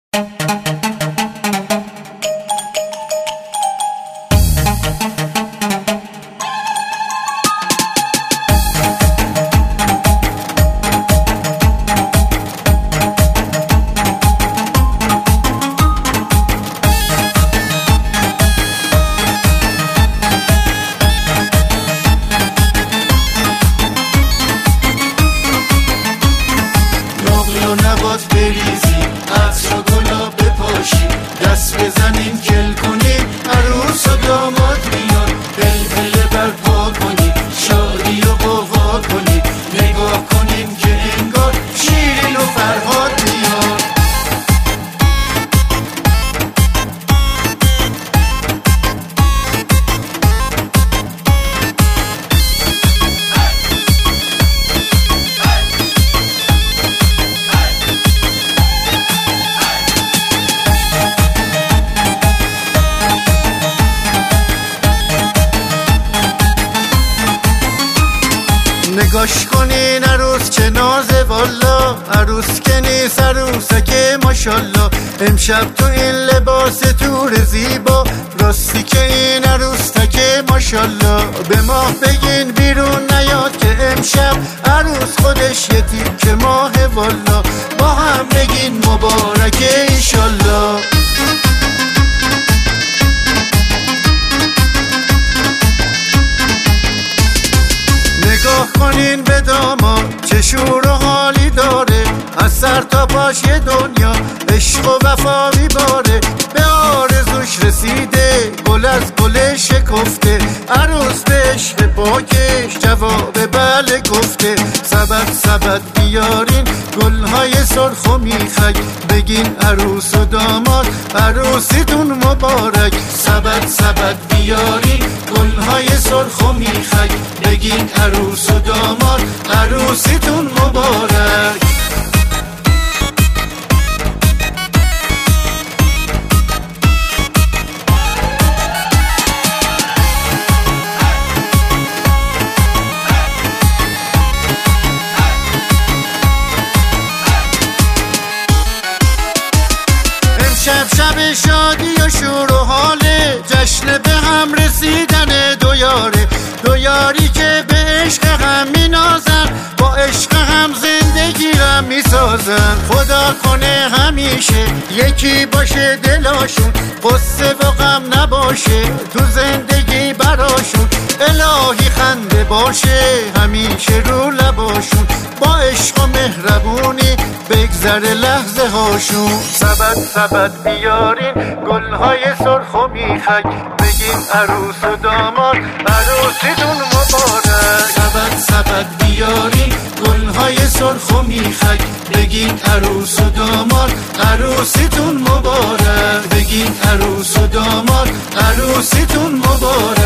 بریزی عطر و گلا بپاشی دست بزنیم کل کنیم عروس و داماد میان بلبله برپا کنیم شادی و قوا کنیم نگاه کنیم که انگار شیرین و فرهاد میان نگاش کنین عروس چه نازه والا عروس که نیست عروسکه ماشالله امشب تو این لباس تور زیبا راستی که این عروسکه ماشالله به ماه بگین بیرون نیاد که امشب عروس خودش یه تیکه ماه والا با هم بگین مبارکه ایشالله نگاه کنین به داماد چه شور و حالی داره از سر تا پاش یه دنیا عشق و وفا میباره به آرزوش رسیده گل از گل شکفته عروس به عشق پاکش جواب بله گفته سبد بیارین گلهای سرخ و میخک بگین عروس و داماد عروسیتون مبارک سبد بیارین گلهای سرخ و میخک بگین عروس و داماد عروسیتون مبارک شب شادی و شور و حاله جشن به هم رسیدن دو یاری که به عشق هم مینازن با عشق هم زندگی را میسازن خدا کنه همیشه یکی باشه دلاشون قصه و غم نباشه تو زندگی براشون الهی خنده باشه همیشه رو لباشون با عشق و مهربونی بگذره لحظه هاشون سبد بیارین گلهای سرخ و میخک بگین عروس و داماد عروسیتون مبارک سبد بیارین گلهای سرخ و میخک بگین عروس و داماد عروسیتون مبارک بگین عروس و داماد عروسیتون مبارک